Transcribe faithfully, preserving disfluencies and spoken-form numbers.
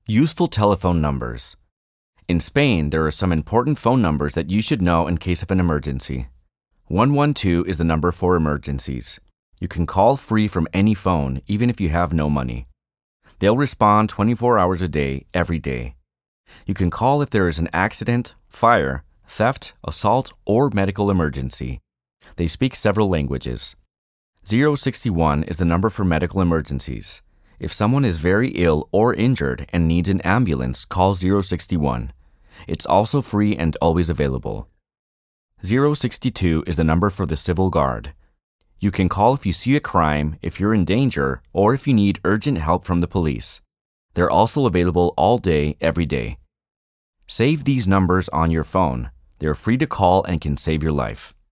Useful telephone numbers. In Spain, there are some important phone numbers that you should know in case of an emergency. one one two is the number for emergencies. You can call free from any phone, even if you have no money. They'll respond twenty-four hours a day, every day. You can call if there is an accident, fire, theft, assault, or medical emergency. They speak several languages. zero six one is the number for medical emergencies. If someone is very ill or injured and needs an ambulance, call zero six one. It's also free and always available. zero six two is the number for the Civil Guard. You can call if you see a crime, if you're in danger, or if you need urgent help from the police. They're also available all day, every day. Save these numbers on your phone. They're free to call and can save your life.